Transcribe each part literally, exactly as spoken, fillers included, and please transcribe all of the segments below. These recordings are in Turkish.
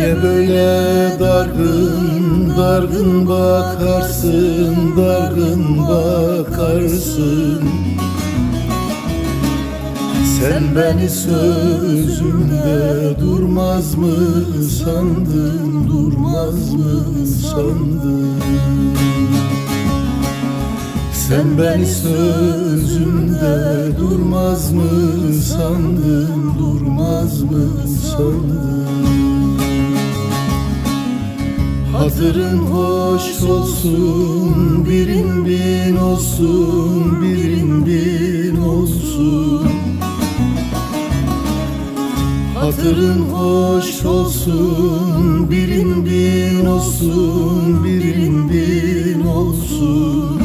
Niye böyle dargın, dargın bakarsın, dargın bakarsın? Sen beni sözümde durmaz mı sandın, durmaz mı sandın? Sen beni sözümde durmaz mı sandın, durmaz mı sandın? Hatırın hoş olsun, birin bin olsun, birin bin olsun. Hatırın hoş olsun, birin bin olsun, birin bin olsun.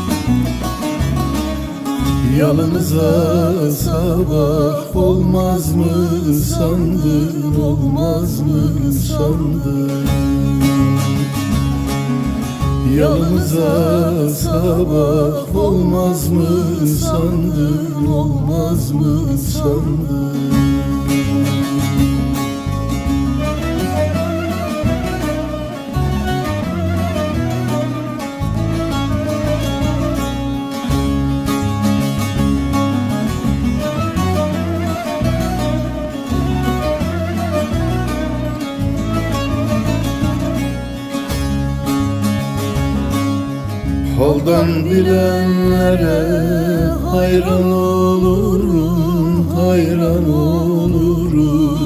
Yalnıza sabah olmaz mı sandın, olmaz mı sandın? Yalnıza sabah olmaz mı sandın, olmaz mı sandın? Haldan bilenlere hayran olurum, hayran olurum.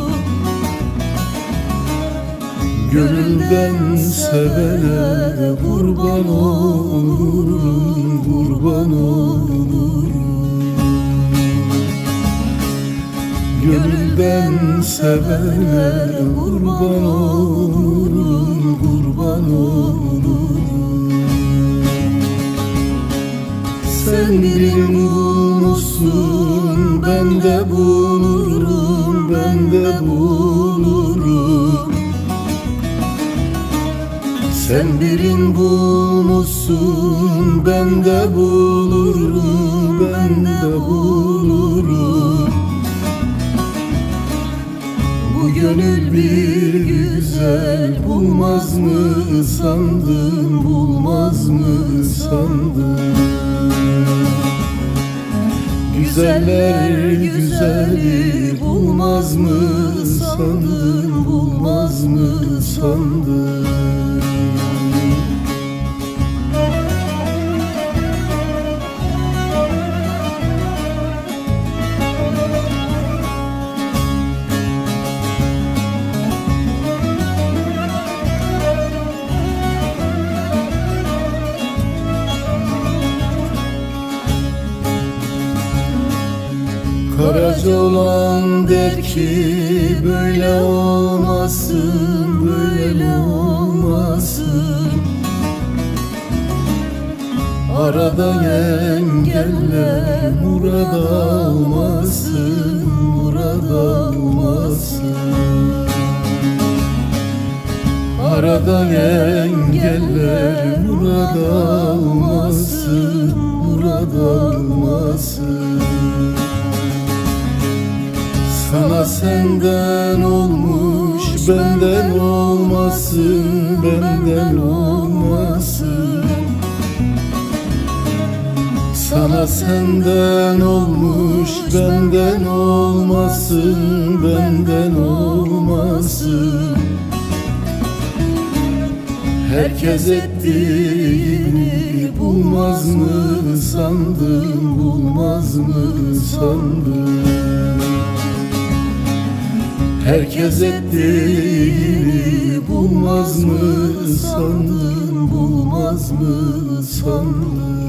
Gönülden sevene kurban olurum, kurban olurum. Gönülden sevene kurban olurum, kurban olurum. Sen birini bulmuşsun, ben de bulurum, ben de bulurum. Sen birini bulmuşsun, ben de bulurum, ben de bulurum. Bu gönül bir güzel bulmaz mı sandın, bulmaz mı sandın? Güzeller güzeli bulmaz mı sandın, bulmaz mı sandın? Karaca olan der ki böyle olmasın, böyle olmasın. Arada engeller murad almasın, murad almasın. Arada engeller murad almasın, murad almasın. Sana senden olmuş, benden olmasın, benden olmasın. Sana senden olmuş, benden olmasın, benden olmasın. Herkes ettiğini bulmaz mı sandın, bulmaz mı sandın? Herkes ettiğini bulmaz mı sandın, bulmaz mı sandın?